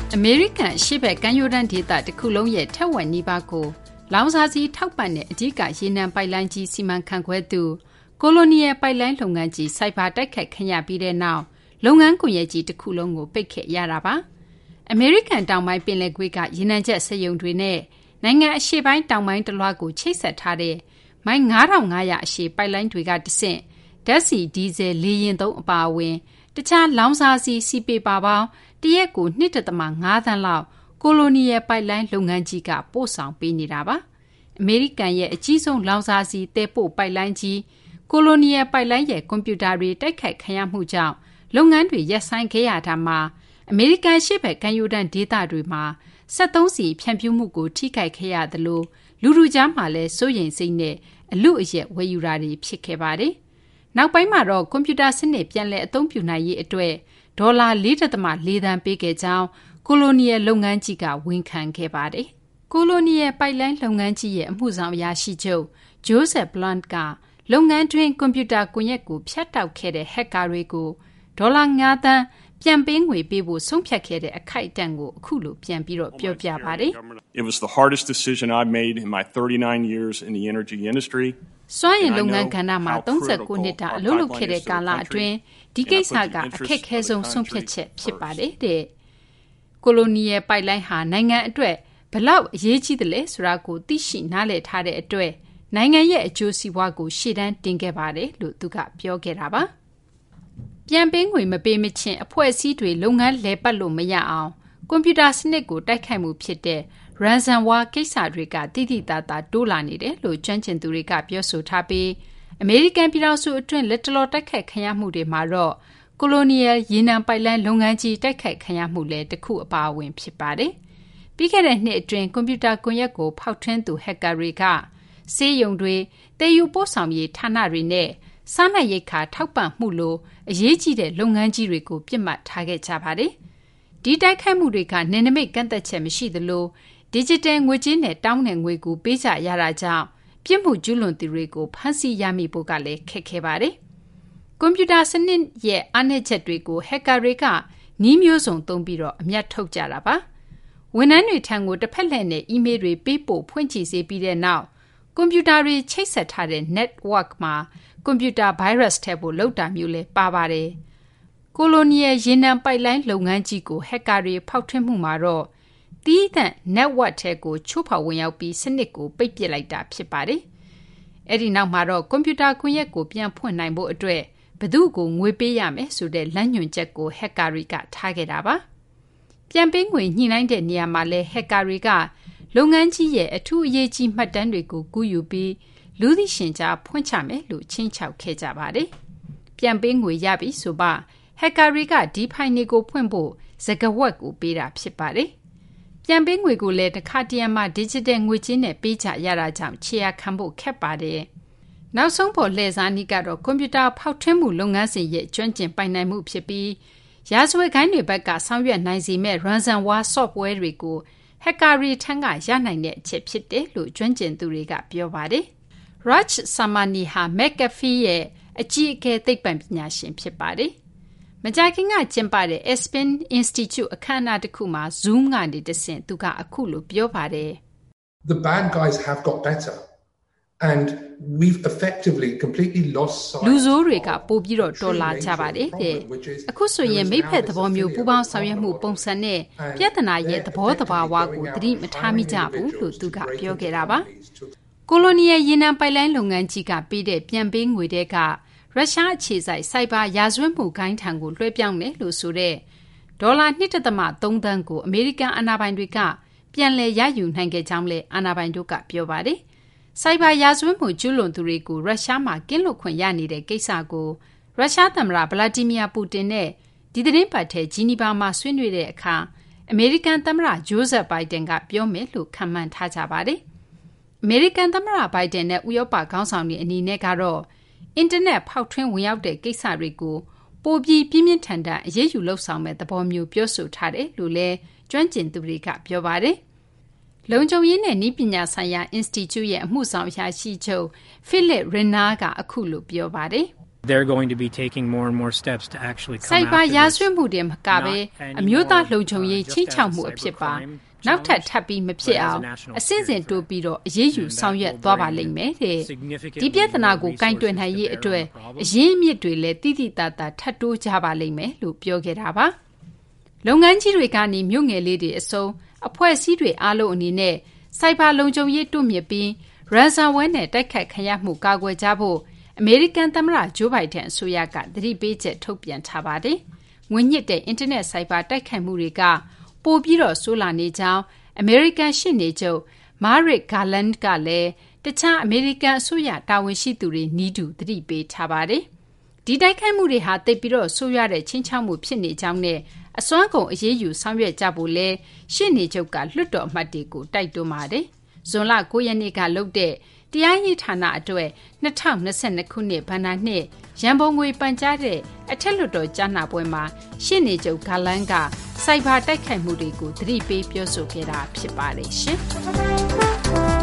အမေရိကန်ရှေ့ဘက်ကမ်းရိုးတန်းဒေသတစ်ခုလုံးရဲ့ထက်ဝက်နီးပါးကိုလောင်စာဆီထောက်ပံ့တဲ့အဓိကရေနံပိုက်လိုင်းကြီးစီမံခန့်ခွဲသူကိုလိုနီယယ်ပိုက်လိုင်းလုပ်ငန်းကြီးစိုက်ဘာတိုက်ခိုက်ခံရပြီးတဲ့နောက်လုပ်ငန်းကွန်ရက်ကြီးတစ်ခုလုံးကိုပိတ်ခဲ့ရတာပါအမေရိကန်တောင်ပိုင်းပင်လယ်ကွေ့ကရေနံချက်စက်ရုံတွေနဲ့နိုင်ငံအရှေ့ပိုင်းတောင်ပိုင်းတလွှားကိုချိတ်ဆက်ထားတဲ့မိုင်9500အရှည်ပိုက်လိုင်းတွေကတဆင့်ဓာတ်ဆီဒီဇယ်လေယာဉ်သုံးအပါအဝင်တခြားလောင်စာဆီစီပေပါပေါင်းတရက်ကို 2.5 သန်းလောက်ကိုလိုနီယယ်ပိုက်လိုင်းလုပ်ငန်းကြီးကပို့ဆောင်ပေးနေတာပါအမေရိကန်ရဲ့အကြီးဆုံးလောင်စာဆီသယ်ပို့ပိုက်လိုင်းကြီးကိုလိုနီယယ်ပိုက်လိုင်းရဲ့ကွန်ပျူတာတွေတိုက်ခိုက်ခံရမှုကြောင့်လုပ်ငန်းတွေရပ်ဆိုင်းခဲ့ရတာမှာအမေရိကန်ရှေ့ဘက်ကမ်းရိုးတန်းဒေသတွေမှာ73စီဖြန့်ဖြူးမှုကိုထိခိုက်ခဲ့ရသလိုလူထုကြားမှာလည်းစိုးရိမ်စိတ်နဲ့အလုအယက်ဝယ်ယူတာတွေဖြစ်ခဲ့ပါတယ်နောက်ပိုင်းမှာတော့ကွန်ပျူတာစနစ်ပြန်လည်အသုံးပြုနိုင်ရေးအတွက်ဒေါ်လာ 4.4 သန်းပေးခဲ့ကြောင်းကိုလိုနီယယ်လုပ်ငန်းကြီးကဝန်ခံခဲ့ပါတယ်ကိုလိုနီယယ်ပိုက်လိုင်းလုပ်ငန်းကြီးရဲ့အမှုဆောင်အရာရှိချုပ်ဂျိုးဆက်ဘလန့်ကလုပ်ငန်းတွင်ကွန်ပျူတာကွန်ရက်ကိုဖျက်တောက်ခဲ့တဲ့ဟက်ကာတွေကိုဒေါ်လာ 5 သန်းပြန်ပေးငွေပေးဖို့ဆုံးဖြတ်ခဲ့တဲ့အခိုက်အတန့်ကိုအခုလိုပြန်ပြီးတော့ပြောပြပါတယ် It was the hardest decision I made in my 39 years in the energy industry. စွမ်းအင်လုပ်ငန်းကဏ္ဍမှာ39နှစ်တာအလုပ်လုပ်ခဲ့တဲ့ကာလအတွင်းဒီကိစ္စကအခက်အခဲဆုံးဆုံးဖြတ်ချက်ဖြစ်ပါတယ်တဲ့ကိုလိုနီယယ်ပိုက်လိုင်းဟာနိုင်ငံအတွက်ဘလောက်အရေးကြီးတယ်လဲဆိုတာကိုသိရှိနားလည်ထားတဲ့အတွက်နိုင်ငံရဲ့အကျိုးစီးပွားကိုရှေ့တန်းတင်ခဲ့ပါတယ်လို့သူကပြောခဲ့တာပါပြန်ပေးငွေမပေးမချင်းအဖွဲ့အစည်းတွေလုပ်ငန်းလဲပတ်လို့မရအောင်ကွန်ပျူတာစနစ်ကိုတိုက်ခိုက်မှုဖြစ်တဲ့ ransomware ကိစ္စတွေကတိတိတသားတိုးလာနေတယ်လို့ကျွမ်းကျင်သူတွေကပြောဆိုထားပြီးအမေရိကန်ပြည်ထောင်စုအတွင်းလက်တလောတိုက်ခိုက်ခံရမှုတွေမှာတော့ကိုလိုနီယယ်ရေနံပိုက်လိုင်းလုပ်ငန်းကြီးတိုက်ခိုက်ခံရမှုလည်းတစ်ခုအပါအဝင်ဖြစ်ပါတယ်ပြီးခဲ့တဲ့နှစ်အတွင်းကွန်ပျူတာကွန်ရက်ကိုဖောက်ထွင်းသူဟက်ကာတွေကဆေးရုံတွေတည်ယူပို့ဆောင်ရေးဌာနတွေနဲ့စားနပ်ရိက္ခာထောက်ပံ့မှုလိုအရေးကြီးတဲ့လုပ်ငန်းကြီးတွေကိုပြစ်မှတ်ထားခဲ့ကြပါတယ်ဒီတိုက်ခိုက်မှုတွေကနယ်နိမိတ်ကန့်သက်ချက်မရှိသလို digital ငွေကြေးနဲ့တောင်းတဲ့ငွေကိုပေးကြရတာကြောင့်ပြစ်မှုကျူးလွန်သူတွေကိုဖမ်းဆီးရမိဖို့ကလည်းခက်ခဲပါတယ်။ကွန်ပျူတာစနစ်ရဲ့အားနည်းချက်တွေကိုဟက်ကာတွေကနည်းမျိုးစုံသုံးပြီးတော့အမြတ်ထုတ်ကြတာပါ။ဝန်ထမ်းတွေထံကိုတစ်ဖက်လှည့်နဲ့အီးမေးလ်တွေပေးပို့ဖွင့်ကြည့်စေပြီးတဲ့နောက်ကွန်ပျူတာတွေချိတ်ဆက်ထားတဲ့ network မှာကွန်ပျူတာ virus ထည့်ဖို့လုပ်တာမျိုးလည်းပါပါတယ်။ကိုလိုနီယယ်ရေနံပိုက်လိုင်းလုပ်ငန်းကြီးကိုဟက်ကာတွေဖောက်ထွင်းမှုမှာတော့တီးသန့် network ထဲကိုချိုးဖောက်ဝင်ရောက်ပြီးစနစ်ကိုပိတ်ပစ်လိုက်တာဖြစ်ပါတယ်။အဲ့ဒီနောက်မှာတော့ကွန်ပျူတာကွန်ရက်ကိုပြန်ဖွင့်နိုင်ဖို့အတွက်ဘယ်သူ့ကိုငွေပေးရမယ်ဆိုတဲ့လမ်းညွှန်ချက်ကိုဟက်ကာတွေကထားခဲ့တာပါ။ပြန်ပေးငွေညှိနှိုင်းတဲ့နေရာမှာလဲဟက်ကာတွေကလုပ်ငန်းကြီးရဲ့အထူးအရေးကြီးမှတ်တမ်းတွေကိုကူးယူပြီးလူသိရှင်ကြားဖွင့်ချမယ်လို့ချင်းချောက်ခဲ့ကြပါတယ်။ပြန်ပေးငွေရပြီဆိုပါဟက်ကာတွေကဒီဖိုင်တွေကိုဖွင့်ဖို့စကားဝက်ကိုပေးတာဖြစ်ပါတယ်။ပြန်ပေးငွေကိုလည်းတစ်ခါတရံမှ digital ငွေကြေးနဲ့ပေးချရတာကြောင့်ခြေရာခံဖို့ခက်ပါတယ်။နောက်ဆုံးပေါ်လှည့်စားနည်းကတော့ကွန်ပျူတာဖောက်ထွင်းမှုလုပ်ငန်းစဉ်ရဲ့ကျွမ်းကျင်ပိုင်နိုင်မှုဖြစ်ပြီးရာဇဝတ်ဂိုဏ်းတွေဘက်ကဆောင်ရွက်နိုင်စေမဲ့ ransomware software တွေကိုဟက်ကာတွေထံကရနိုင်တဲ့အချက်ဖြစ်တယ်လို့ကျွမ်းကျင်သူတွေကပြောပါတယ်။ Raj Samani ဟာ McAfee ရဲ့အကြီးအကဲသိပ္ပံပညာရှင်ဖြစ်ပါတယ်။မကြာခင်ကကျင်းပတဲ့ Aspen Institute အခမ်းအနားတစ်ခုမှာ Zoom ကနေတဆင့်သူကအခုလိုပြောပါတယ်။ The bad guys have got better and we've effectively completely lost sight လူဆိုးတွေကပိုပြီးတော့တော်လာကြပါတယ်တဲ့အခုဆိုရင်မိဖက်သဘောမျိုးပူပေါင်းဆောင်ရွက်မှုပုံစံနဲ့ပြဿနာရဲ့သဘောတဘာဝကိုသတိမထားမိကြဘူးလို့သူကပြောခဲ့တာပါကိုလိုနီယယ်ရေနံပိုက်လိုင်းလုပ်ငန်းကြီးကပေးတဲ့ပြန်ပေးငွေတွေကရုရှားအခြေစိုက်စိုက်ဘာရာဇဝတ်မှုဂိုဏ်းထံကိုလွှဲပြောင်းတယ်လို့ဆိုတဲ့ဒေါ်လာ 2.3 သန်းကိုအမေရိကန်အာဏာပိုင်တွေကပြန်လည်ရယူနိုင်ခဲ့ကြောင်းလည်းအာဏာပိုင်တို့ကပြောပါတယ်စိုက်ဘာရာဇဝတ်မှုကျူးလွန်သူတွေကိုရုရှားမှာကင်းလွတ်ခွင့်ရနေတဲ့ကိစ္စကိုရုရှားသမ္မတဗလာဒီမီယာပူတင်နဲ့ဒီသတင်းပတ်ထဲဂျီနီဗာမှာဆွေးနွေးတဲ့အခါအမေရိကန်သမ္မတဂျိုးဇက်ဘိုင်ဒန်ကပြောမယ်လို့ခန့်မှန်းထားကြပါတယ်အမေရိကန်သမ္မတဘိုင်ဒန်နဲ့ဥရောပခေါင်းဆောင်တွေအနေနဲ့ကတော့အင်တာနက်ဖောက်ထွင်းဝင်ရောက်တဲ့ကိစ္စတွေကိုပိုပြီးပြင်းပြင်းထန်ထန်အရေးယူလှုပ်ဆောင်မဲ့သဘောမျိုးပြောဆိုထားတယ်လို့လည်းကျွမ်းကျင်သူတွေကပြောပါတယ်လုံခြုံရေးနဲ့နည်းပညာဆိုင်ရာ Institute ရဲ့အမှုဆောင်အရာရှိချုပ် Philip Renner ကအခုလိုပြောပါတယ် They're going to be taking more and more steps to actually come Cyber after Yazwin Mudim Kabe, a muta Lojoye, Chinchamu Pipa, now tappy Mepsia, a sense to Bido, Yeju, Sound yet Dova Ling Mede. Dipiatanago, kind to an Haye to a Jimmy to let Titi Tata Tattoo Java Ling Me, Lupio Geraba. Longanji Regani, Munga lady, so a poor sidre alo nine, Cyber Lojoye to me be, Raza Wene, Deka Kayamu Gagwe Jabo. American Tamra Joe Biden Suyaka, 3 beats at Topian Tabadi. When yet the internet cyber Dakamuriga, Bobiro Solani Jao, American Shinijo, Marik Garland Gale, the cha American Suya Dawishituri Nidu 3 beat Tabadi. Did Dakamuri had the Biro Suya Chinchamu Pini Jamne, a swango Yeyu Samwe Jabule, Shinijoka, Luto Matiku, Daito Made. Zola Goyanika looked there. Diani Tana Adwe, Natam Nasen Kune Panane, Jambongwe Panjade, a teludo Jana Buema, Shinijo Kalanga, Cyber Dakamuriku, 3 baby Sokera, Piparish.